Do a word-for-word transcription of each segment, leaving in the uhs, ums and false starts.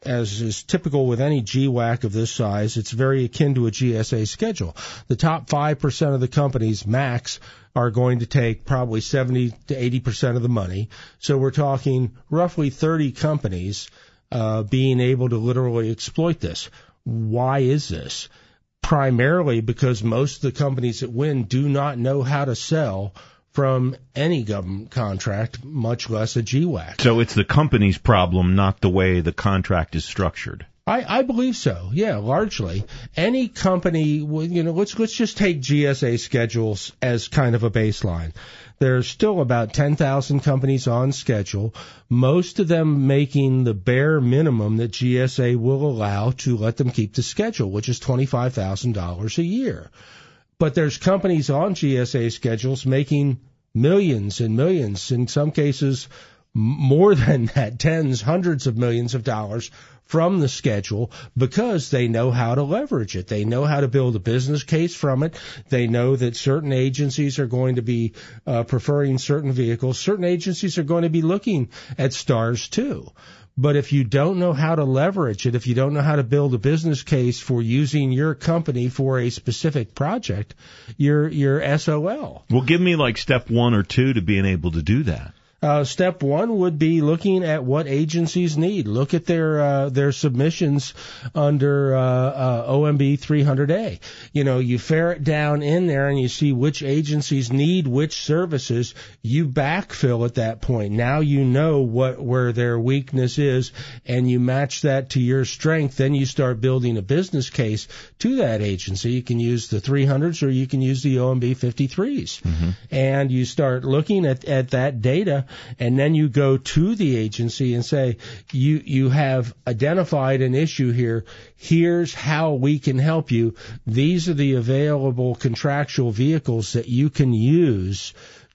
as is typical with any G WAC of this size, it's very akin to a G S A schedule. The top five percent of the companies, max, are going to take probably seventy to eighty percent of the money. So we're talking roughly thirty companies uh, being able to literally exploit this. Why is this? Primarily because most of the companies that win do not know how to sell from any government contract, much less a G WAC. So it's the company's problem, not the way the contract is structured. I, I believe so. Yeah, largely. Any company, you know, let's let's just take G S A schedules as kind of a baseline. There's still about ten thousand companies on schedule, most of them making the bare minimum that G S A will allow to let them keep the schedule, which is twenty-five thousand dollars a year. But there's companies on G S A schedules making millions and millions, in some cases more than that, tens, hundreds of millions of dollars from the schedule because they know how to leverage it. They know how to build a business case from it. They know that certain agencies are going to be uh, preferring certain vehicles. Certain agencies are going to be looking at stars too. But if you don't know how to leverage it, if you don't know how to build a business case for using your company for a specific project, you're you're S O L. Well, give me like step one or two to being able to do that. Uh, step one would be looking at what agencies need. Look at their uh, their submissions under uh, uh, O M B three hundred A. You know, you ferret down in there and you see which agencies need which services. You backfill at that point. Now you know what where their weakness is, and you match that to your strength. Then you start building a business case to that agency. You can use the three hundreds or you can use the O M B fifty-threes. Mm-hmm. And you start looking at, at that data. And then you go to the agency and say, you you have identified an issue here. Here's how we can help you. These are the available contractual vehicles that you can use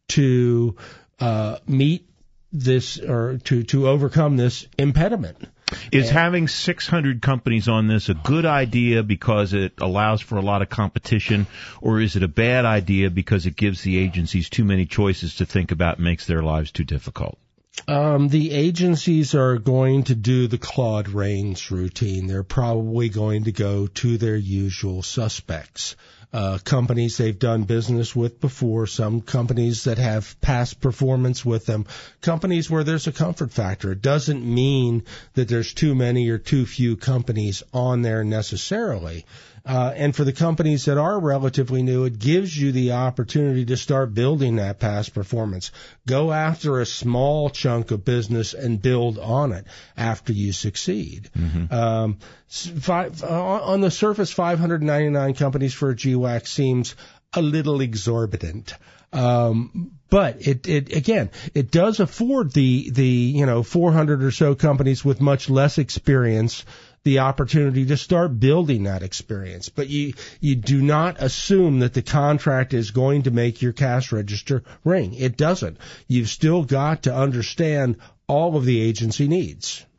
to uh, meet this or to, to overcome this impediment. Is and, having six hundred companies on this a good idea because it allows for a lot of competition, or is it a bad idea because it gives the agencies too many choices to think about and makes their lives too difficult? Um, the agencies are going to do the Claude Rains routine. They're probably going to go to their usual suspects. Uh, companies they've done business with before, some companies that have past performance with them, companies where there's a comfort factor. It doesn't mean that there's too many or too few companies on there necessarily. Uh, and for the companies that are relatively new, it gives you the opportunity to start building that past performance. Go after a small chunk of business and build on it after you succeed. Mm-hmm. Um, five, uh, on the surface, five hundred ninety-nine companies for a G WAC seems a little exorbitant. Um, but it, it, again, it does afford the, the, you know, four hundred or so companies with much less experience the opportunity to start building that experience. But you, you do not assume that the contract is going to make your cash register ring. It doesn't. You've still got to understand all of the agency needs.